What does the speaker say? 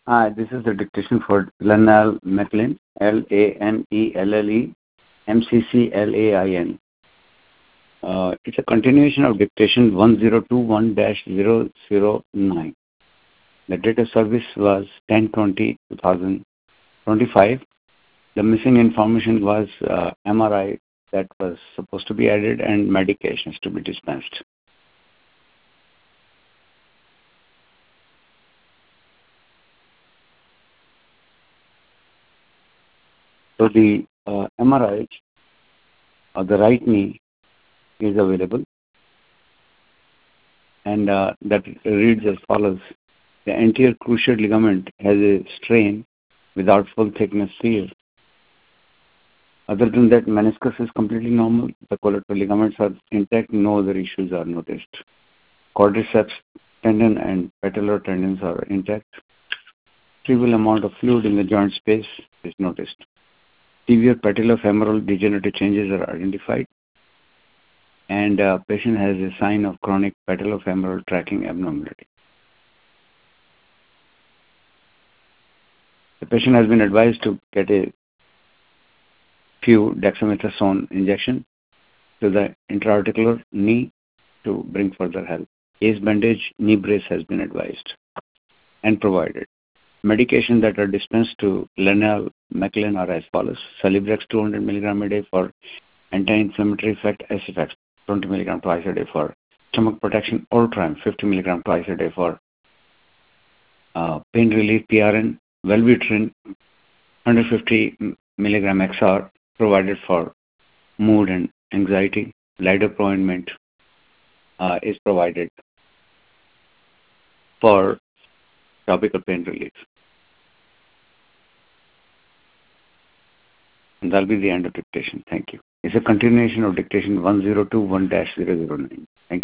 Hi, this is the dictation for Lanelle McLean, LANELLE-MCCLAIN. It's a continuation of dictation 1021-009. The date of service was 10/20/2025. The missing information was MRI that was supposed to be added and medications to be dispensed. So the MRI of the right knee is available, and that reads as follows. The anterior cruciate ligament has a strain without full thickness tear. Other than that, meniscus is completely normal. The collateral ligaments are intact. No other issues are noticed. Quadriceps tendon and patellar tendons are intact. Trivial amount of fluid in the joint space is noticed. Severe patellofemoral degenerative changes are identified, and patient has a sign of chronic patellofemoral tracking abnormality. The patient has been advised to get a few dexamethasone injection to the intra-articular knee to bring further help. Ace bandage, knee brace has been advised and provided. Medications that are dispensed to Lanelle McLean are as follows. Celebrex 200 mg a day for anti-inflammatory effect, SFX 20 mg twice a day for stomach protection, Ultram 50 mg twice a day for pain relief, PRN, Wellbutrin 150 mg XR provided for mood and anxiety. Lidocaine ointment is provided for topical pain relief. And that'll be the end of dictation. Thank you. It's a continuation of dictation 1021-009. Thank you.